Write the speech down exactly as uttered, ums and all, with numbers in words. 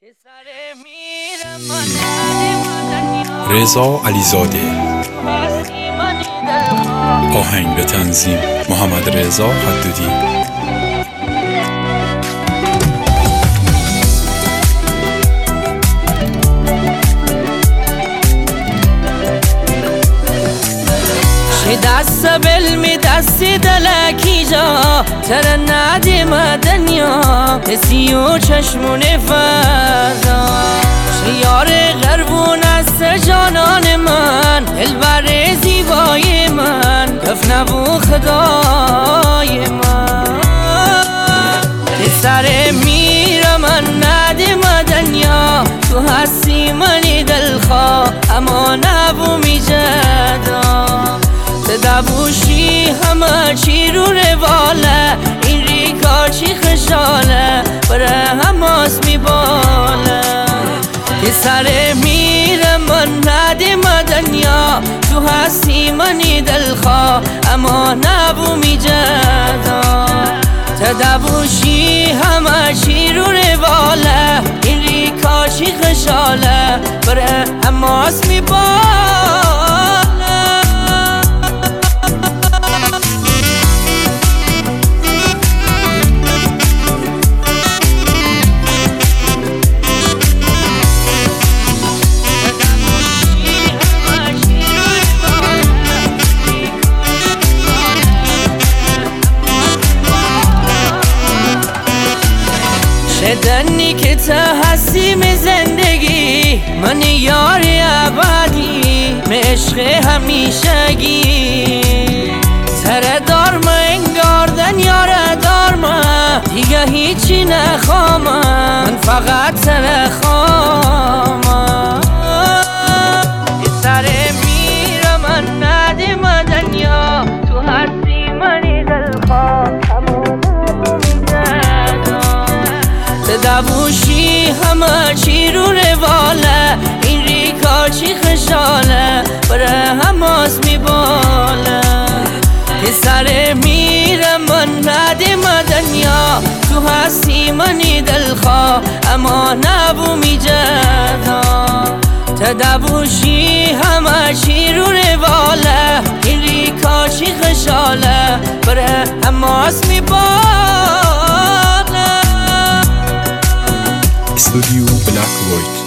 رضا علیزاده. آهنگ به تنظیم محمد رضا حدودی. دست بلمی دستی دلکی جا تر ندیم دنیا حسی و چشمون فردا شیار غربون است جانان من دلبر زیبای من کف نبو خدای من سر میرم من ندیم دنیا تو هستی منی دلخواه اما نبو می جدا دبوشی همه چی رو رواله این ریکا چی خشاله بره هماس می باله که سر میره من ندیم دنیا تو هستی منی دلخواه اما نبو می جدا تدبوشی همه چی رو رواله این ریکا چی خشاله بره هماس می باله شدنی که تا هستیم زندگی من یار ابدی عشق همیشگی سر دار ما انگار دنیا دار ما دیگه هیچی نخوام من فقط سر خوام سر میرم من ندیم دنیا تو هستی منی دلخواه دبوشی همه چی رو رواله این ریکا چی خشاله بره هماس می باله که سر میرم من ندیم دنیا تو هستی منی دلخواه اما نبو می جدا تدبوشی همه چی رو رواله این ریکا چی خشاله بره هماس می باله. استودیو بلک وایت.